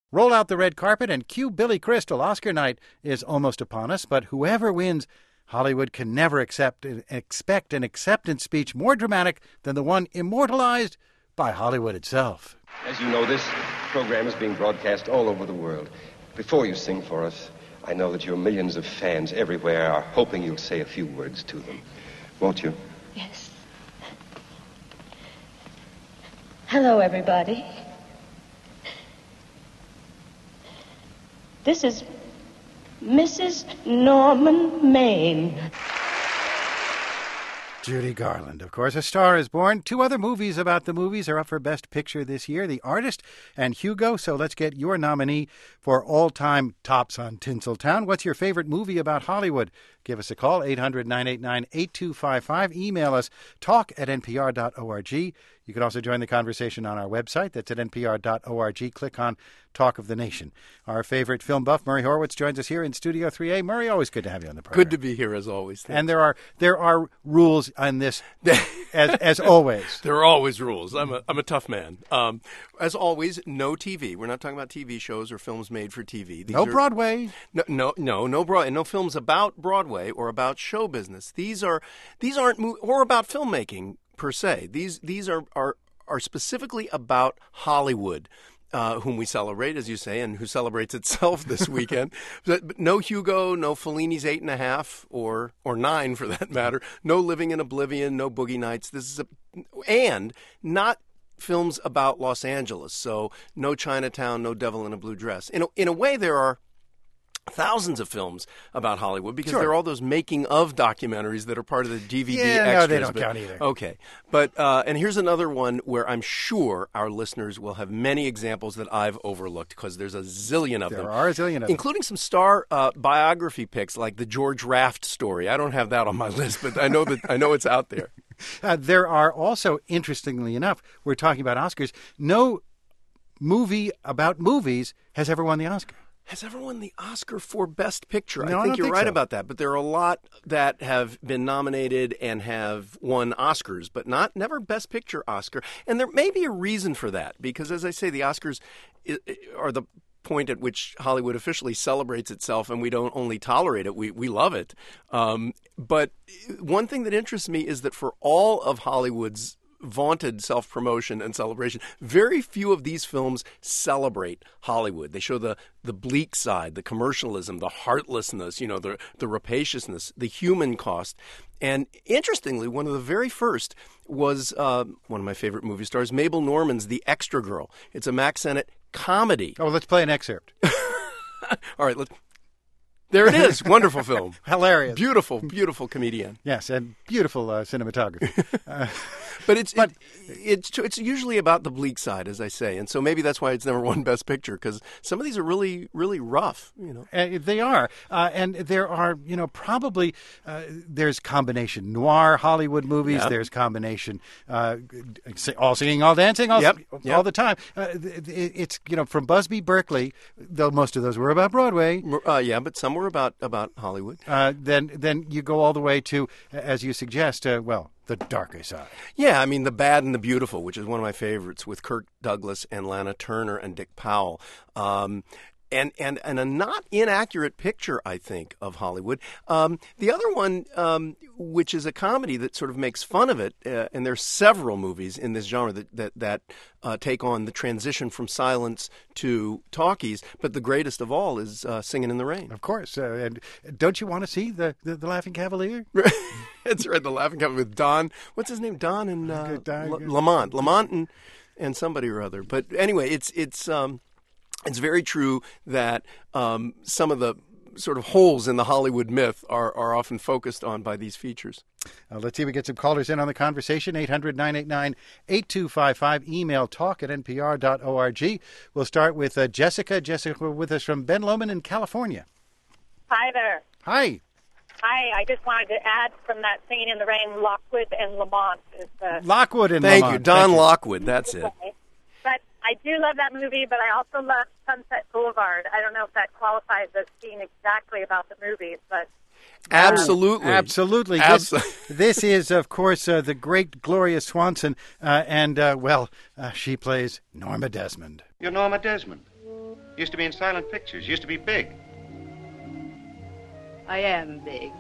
Roll out the red carpet and cue Billy Crystal. Oscar night is almost upon us, but whoever wins, Hollywood can never expect an acceptance speech more dramatic than the one immortalized by Hollywood itself. As you know, this program is being broadcast all over the world. Before you sing for us, I know that your millions of fans everywhere are hoping you'll say a few words to them. Won't you? Yes. Hello, everybody. This is Mrs. Norman Maine. Judy Garland, of course. A Star is Born. Two other movies about the movies are up for Best Picture this year, The Artist and Hugo. So let's get your nominee for all-time tops on Tinseltown. What's your favorite movie about Hollywood? Give us a call, 800-989-8255. Email us, talk@npr.org. You can also join the conversation on our website. That's at npr.org. Click on Talk of the Nation. Our favorite film buff, Murray Horwitz, joins us here in Studio 3A. Murray, always good to have you on the program. Good to be here, as always. Thanks. And there are rules on this, as always. There are always rules. I'm a tough man. As always, no TV. We're not talking about TV shows or films made for TV. No Broadway. No Broadway. No films about Broadway or about show business. These aren't or about filmmaking per se. These are specifically about Hollywood, whom we celebrate, as you say, and who celebrates itself this weekend. But no Hugo, no Fellini's 8.5 or 9 for that matter. No Living in Oblivion, no Boogie Nights. And not films about Los Angeles. So no Chinatown, no Devil in a Blue Dress. In a way, there are thousands of films about Hollywood because there are all those making of documentaries that are part of the DVD extras. No, they don't count either. Okay. But and here's another one where I'm sure our listeners will have many examples that I've overlooked because there's a zillion of them. There are a zillion of them. Including some star biography picks like the George Raft story. I don't have that on my list, but I know it's out there. There are also, interestingly enough, we're talking about Oscars, no movie about movies has ever won the Oscar. Has ever won the Oscar for Best Picture? No, I think you're right so. about that. But there are a lot that have been nominated and have won Oscars, but never Best Picture Oscar. And there may be a reason for that because, as I say, the Oscars are the point at which Hollywood officially celebrates itself, and we don't only tolerate it, we love it. But one thing that interests me is that for all of Hollywood's vaunted self-promotion and celebration, very few of these films celebrate Hollywood. They show the bleak side, the commercialism, the heartlessness, the rapaciousness, the human cost. And interestingly, one of the very first was one of my favorite movie stars, Mabel Normand's The Extra Girl. It's a Mack Sennett comedy. Oh, let's play an excerpt. All right, there it is. Wonderful film. Hilarious. Beautiful, beautiful comedian. Yes, and beautiful cinematography. But it's usually about the bleak side, as I say, and so maybe that's why it's never won Best Picture because some of these are really, really rough. They are, and there are, probably there's combination noir Hollywood movies. Yep. There's combination all singing, all dancing, all the time. It's from Busby Berkeley, though most of those were about Broadway. But some were about Hollywood. Then you go all the way to, as you suggest, the darker side. Yeah, I mean, The Bad and the Beautiful, which is one of my favorites, with Kirk Douglas and Lana Turner and Dick Powell. And a not inaccurate picture, I think, of Hollywood. The other one, which is a comedy that sort of makes fun of it, and there's several movies in this genre that take on the transition from silence to talkies, but the greatest of all is Singin' in the Rain. Of course. And don't you want to see the Laughing Cavalier? That's right, the Laughing Cavalier with Don. What's his name? Don and Lamont and somebody or other. But anyway, it's very true that some of the sort of holes in the Hollywood myth are often focused on by these features. Let's see if we get some callers in on the conversation. 800-989-8255. Email talk@npr.org. We'll start with Jessica. Jessica with us from Ben Lomond in California. Hi there. Hi. Hi, I just wanted to add from that Singing in the Rain, Lockwood and Lamont. Lockwood and Lamont. Thank you, Don Lockwood, that's it. But I do love that movie, but I also love Sunset Boulevard. I don't know if that qualifies as being exactly about the movies, but... Absolutely. Absolutely. This is, of course, the great Gloria Swanson, and she plays Norma Desmond. You're Norma Desmond. Used to be in silent pictures. Used to be big. I am big.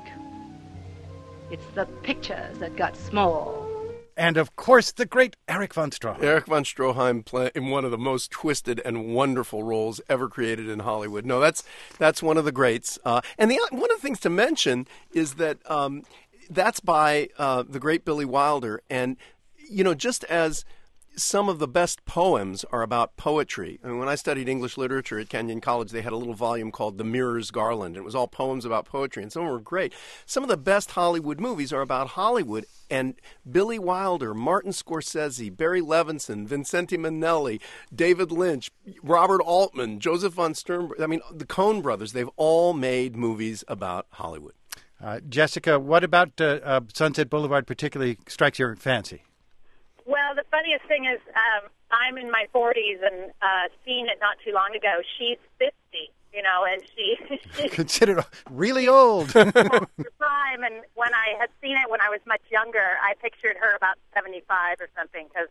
It's the pictures that got small. And, of course, the great Erich von Stroheim. Erich von Stroheim in one of the most twisted and wonderful roles ever created in Hollywood. No, that's one of the greats. And one of the things to mention is that that's by the great Billy Wilder. And, just as some of the best poems are about poetry. I mean, when I studied English literature at Kenyon College, they had a little volume called The Mirror's Garland, and it was all poems about poetry, and some of them were great. Some of the best Hollywood movies are about Hollywood, and Billy Wilder, Martin Scorsese, Barry Levinson, Vincente Minnelli, David Lynch, Robert Altman, Joseph von Sternberg, the Coen brothers, they've all made movies about Hollywood. Jessica, what about Sunset Boulevard particularly strikes your fancy? Well, the funniest thing is I'm in my 40s and seen it not too long ago. She's 50, and she considered really old. At the time, and when I had seen it when I was much younger, I pictured her about 75 or something because,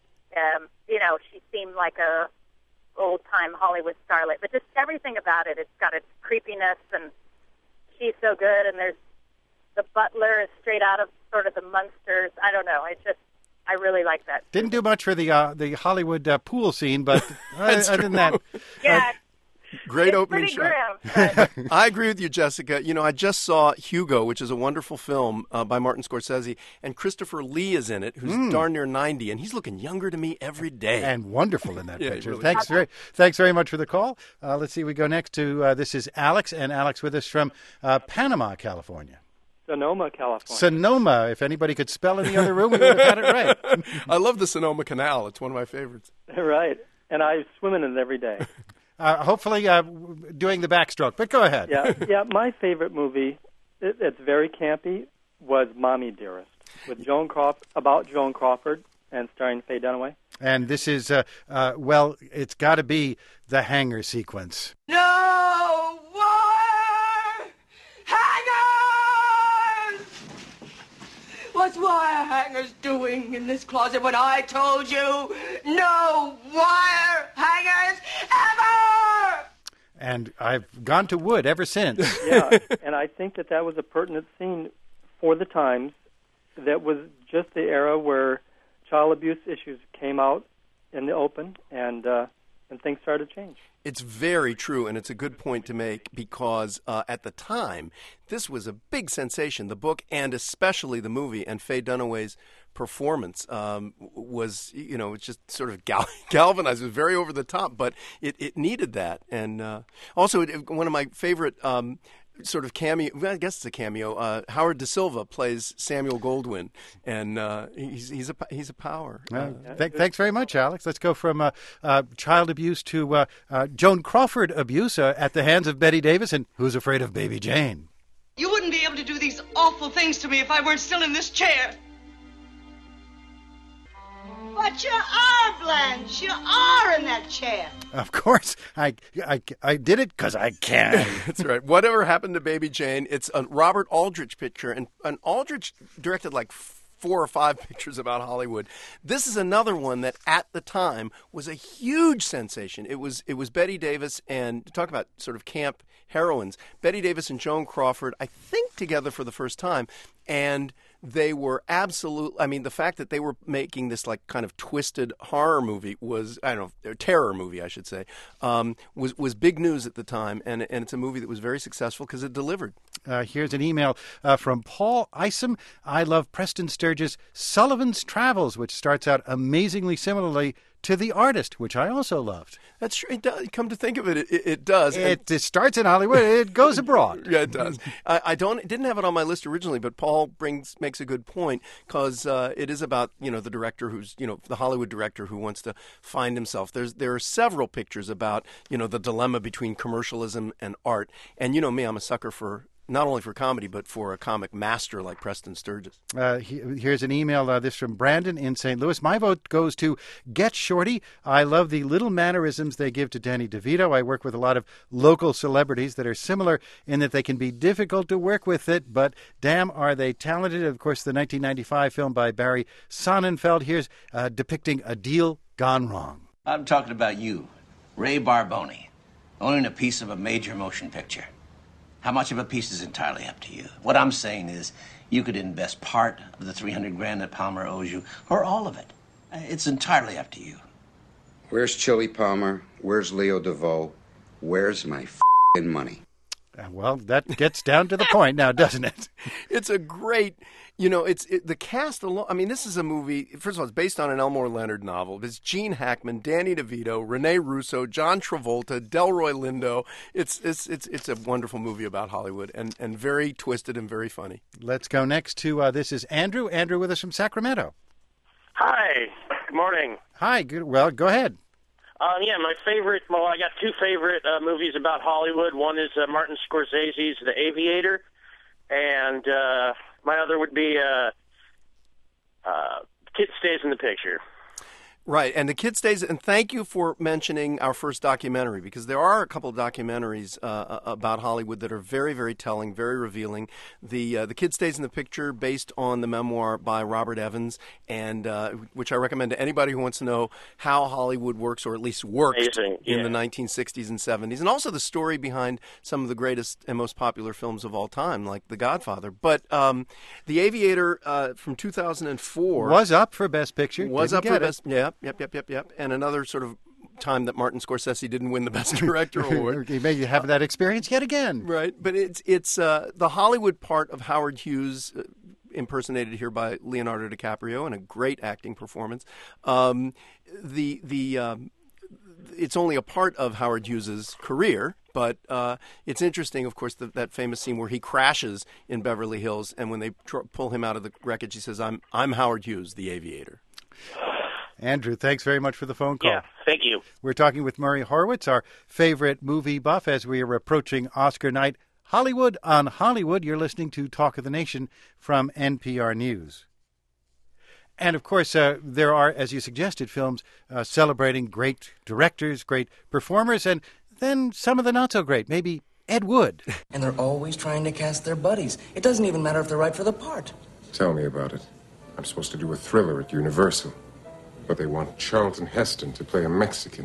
she seemed like a old-time Hollywood starlet. But just everything about it, it's got its creepiness, and she's so good. And there's the butler is straight out of sort of the Munsters. I don't know. I really like that. Didn't do much for the Hollywood pool scene, but other than that, yeah, great opening shot. Grim, I agree with you, Jessica. I just saw Hugo, which is a wonderful film by Martin Scorsese, and Christopher Lee is in it, who's darn near 90, and he's looking younger to me every day. And wonderful in that picture. Really Thanks very much for the call. Let's see, we go next to, this is Alex, and Alex with us from Panama, California. Sonoma, California. Sonoma. If anybody could spell in the other room, we would have had it right. I love the Sonoma Canal. It's one of my favorites. Right. And I swim in it every day. Hopefully doing the backstroke, but go ahead. Yeah. My favorite movie, it's very campy, was Mommy Dearest, with about Joan Crawford and starring Faye Dunaway. And this is, it's got to be the hanger sequence. No wire hangers! What's wire hangers doing in this closet when I told you no wire hangers ever? And I've gone to wood ever since. Yeah, and I think that was a pertinent scene for the times. That was just the era where child abuse issues came out in the open, and things started to change. It's very true, and it's a good point to make because at the time, this was a big sensation. The book and especially the movie, and Faye Dunaway's performance was, it's just sort of galvanized. It was very over the top, but it needed that. And also, one of my favorite sort of cameo, I guess it's a cameo, Howard Da Silva plays Samuel Goldwyn, and he's a power. Thanks very much, Alex. Let's go from child abuse to Joan Crawford abuse at the hands of Bette Davis, and Who's Afraid of Baby Jane? You wouldn't be able to do these awful things to me if I weren't still in this chair. But you are, Blanche. You are in that chair. Of course. I did it because I can. That's right. Whatever Happened to Baby Jane? It's a Robert Aldrich picture, and Aldrich directed like 4 or 5 pictures about Hollywood. This is another one that at the time was a huge sensation. It was Bette Davis, and to talk about sort of camp heroines, Bette Davis and Joan Crawford, I think together for the first time, and they were the fact that they were making this like kind of twisted horror movie was, terror movie, I should say, was big news at the time. And it's a movie that was very successful because it delivered. Here's an email from Paul Isom. I love Preston Sturges' Sullivan's Travels, which starts out amazingly similarly to The Artist, which I also loved. That's true. It does. Come to think of it, it does. It starts in Hollywood. It goes abroad. Yeah, it does. I didn't have it on my list originally, but Paul makes a good point because it is about the director who's the Hollywood director who wants to find himself. There are several pictures about the dilemma between commercialism and art, and me, I'm a sucker for. Not only for comedy, but for a comic master like Preston Sturges. Here's an email, this from Brandon in St. Louis. My vote goes to Get Shorty. I love the little mannerisms they give to Danny DeVito. I work with a lot of local celebrities that are similar in that they can be difficult to work with it, but damn, are they talented. Of course, the 1995 film by Barry Sonnenfeld. Here's depicting a deal gone wrong. I'm talking about you, Ray Barbone. owning a piece of a major motion picture. How much of a piece is entirely up to you. What I'm saying is you could invest part of the $300,000 that Palmer owes you, or all of it. It's entirely up to you. Where's Chili Palmer? Where's Leo DeVoe? Where's my f***ing money? Well, that gets down to the point now, doesn't it? It's a great, the cast alone. I mean, this is a movie, first of all, it's based on an Elmore Leonard novel. It's Gene Hackman, Danny DeVito, Rene Russo, John Travolta, Delroy Lindo. It's a wonderful movie about Hollywood and very twisted and very funny. Let's go next to, this is Andrew. Andrew with us from Sacramento. Hi. Good morning. Hi. Good. Well, go ahead. My favorite, I got two favorite movies about Hollywood. One is Martin Scorsese's The Aviator, and my other would be Kid Stays in the Picture. Right, and The Kid Stays, and thank you for mentioning our first documentary, because there are a couple of documentaries about Hollywood that are very, very telling, very revealing. The Kid Stays in the Picture, based on the memoir by Robert Evans, and which I recommend to anybody who wants to know how Hollywood works, or at least worked in the 1960s and 70s, and also the story behind some of the greatest and most popular films of all time, like The Godfather. But The Aviator from 2004 was up for Best Picture. Was up for Best. Yeah. Yep. And another sort of time that Martin Scorsese didn't win the Best Director award. He may have that experience yet again. Right, but it's the Hollywood part of Howard Hughes, impersonated here by Leonardo DiCaprio, and a great acting performance. It's only a part of Howard Hughes's career, but it's interesting, of course, that famous scene where he crashes in Beverly Hills, and when they pull him out of the wreckage, he says, "I'm Howard Hughes, the Aviator." Andrew, thanks very much for the phone call. Yeah, thank you. We're talking with Murray Horwitz, our favorite movie buff, as we are approaching Oscar night. Hollywood on Hollywood. You're listening to Talk of the Nation from NPR News. And, of course, there are, as you suggested, films celebrating great directors, great performers, and then some of the not-so-great, maybe Ed Wood. And they're always trying to cast their buddies. It doesn't even matter if they're right for the part. Tell me about it. I'm supposed to do a thriller at Universal, but they want Charlton Heston to play a Mexican.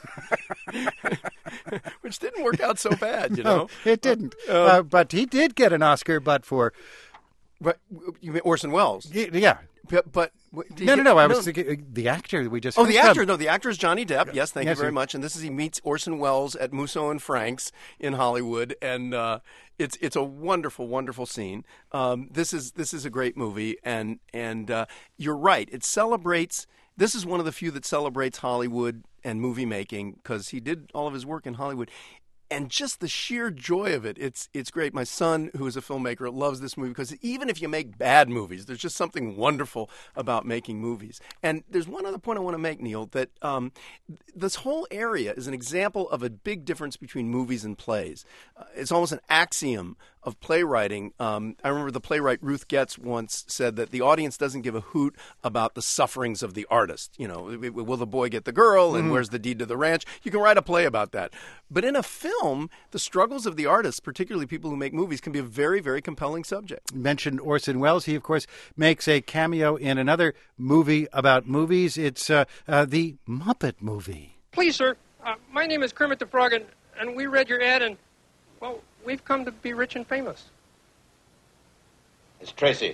Which didn't work out so bad, you know. No, it didn't. But he did get an Oscar, but you mean Orson Welles? Yeah. But no. I was thinking the actor we just. Oh, the actor. No, the actor is Johnny Depp. Yes, thank you very much. And he meets Orson Welles at Musso and Frank's in Hollywood, and it's a wonderful, wonderful scene. This is a great movie, and you're right. It celebrates. This is one of the few that celebrates Hollywood and movie making, because he did all of his work in Hollywood. And just the sheer joy of it, it's great. My son, who is a filmmaker, loves this movie because even if you make bad movies, there's just something wonderful about making movies. And there's one other point I want to make, Neil, that this whole area is an example of a big difference between movies and plays. It's almost an axiom of playwriting. I remember the playwright Ruth Getz once said that the audience doesn't give a hoot about the sufferings of the artist. You know, will the boy get the girl, and where's the deed to the ranch? You can write a play about that. But in a film, the struggles of the artists, particularly people who make movies, can be a very, very compelling subject. You mentioned Orson Welles. He, of course, makes a cameo in another movie about movies. It's the Muppet Movie. Please, sir. My name is Kermit the Frog, and we read your ad, and, well, we've come to be rich and famous. Miss Tracy,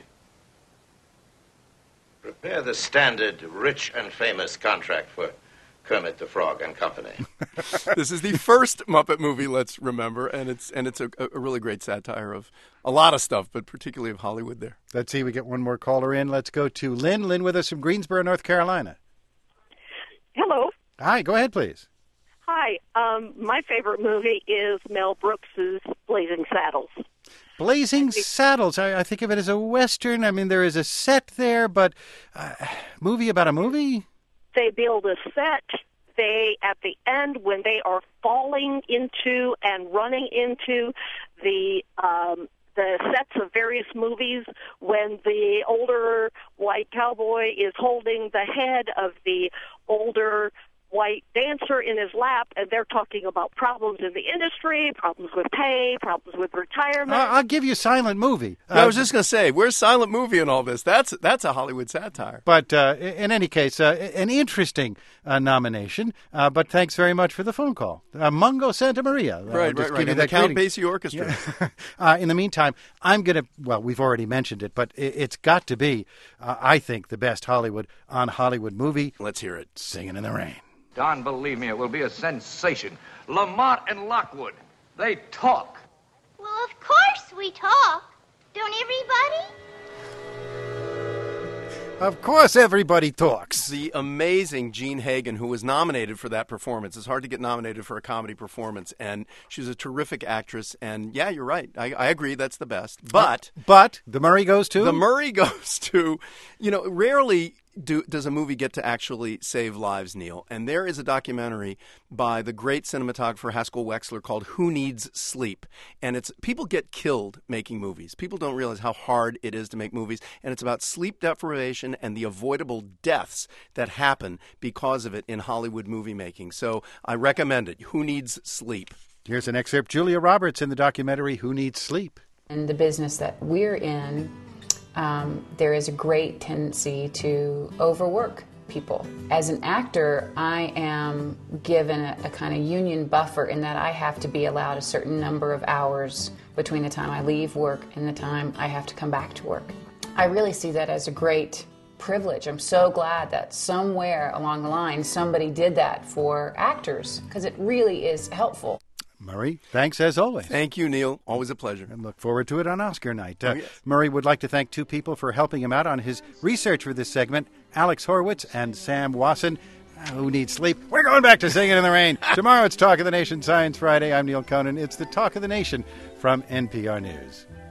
prepare the standard rich and famous contract for Kermit the Frog and Company. This is the first Muppet movie, let's remember, and it's a really great satire of a lot of stuff, but particularly of Hollywood there. Let's see, we get one more caller in. Let's go to Lynn. Lynn with us from Greensboro, North Carolina. Hello. Hi, go ahead, please. Hi. My favorite movie is Mel Brooks's Blazing Saddles. Blazing Saddles. I think of it as a Western. I mean, there is a set there, but movie about a movie? They build a set. At the end, when they are falling into and running into the sets of various movies, when the older white cowboy is holding the head of the older white dancer in his lap, and they're talking about problems in the industry, problems with pay, problems with retirement. I'll give you Silent Movie. I was just going to say, where's Silent Movie in all this? That's a Hollywood satire. But in any case, an interesting nomination. But thanks very much for the phone call. Mungo Santa Maria. Right. And the Count Basie Orchestra. Yeah. In the meantime, I'm going to, well, we've already mentioned it, but it's got to be, I think, the best Hollywood on Hollywood movie. Let's hear it. Singing in the Rain. Don, believe me, it will be a sensation. Lamont and Lockwood, they talk. Well, of course we talk. Don't everybody? Of course everybody talks. The amazing Jean Hagen, who was nominated for that performance. It's hard to get nominated for a comedy performance, and she was a terrific actress. And, yeah, you're right. I agree that's the best. But the Murray goes to? The Murray goes to, rarely does a movie get to actually save lives, Neil. And there is a documentary by the great cinematographer Haskell Wexler called Who Needs Sleep? And it's people get killed making movies. People don't realize how hard it is to make movies. And it's about sleep deprivation and the avoidable deaths that happen because of it in Hollywood movie making. So I recommend it. Who Needs Sleep? Here's an excerpt. Julia Roberts in the documentary Who Needs Sleep? In the business that we're in, there is a great tendency to overwork people. As an actor, I am given a kind of union buffer in that I have to be allowed a certain number of hours between the time I leave work and the time I have to come back to work. I really see that as a great privilege. I'm so glad that somewhere along the line somebody did that for actors, because it really is helpful. Murray, thanks as always. Thank you, Neil. Always a pleasure. And look forward to it on Oscar night. Yes. Murray would like to thank two people for helping him out on his research for this segment, Alex Horwitz and Sam Wasson. Who Needs Sleep? We're going back to Singing in the Rain. Tomorrow it's Talk of the Nation Science Friday. I'm Neil Conan. It's the Talk of the Nation from NPR News.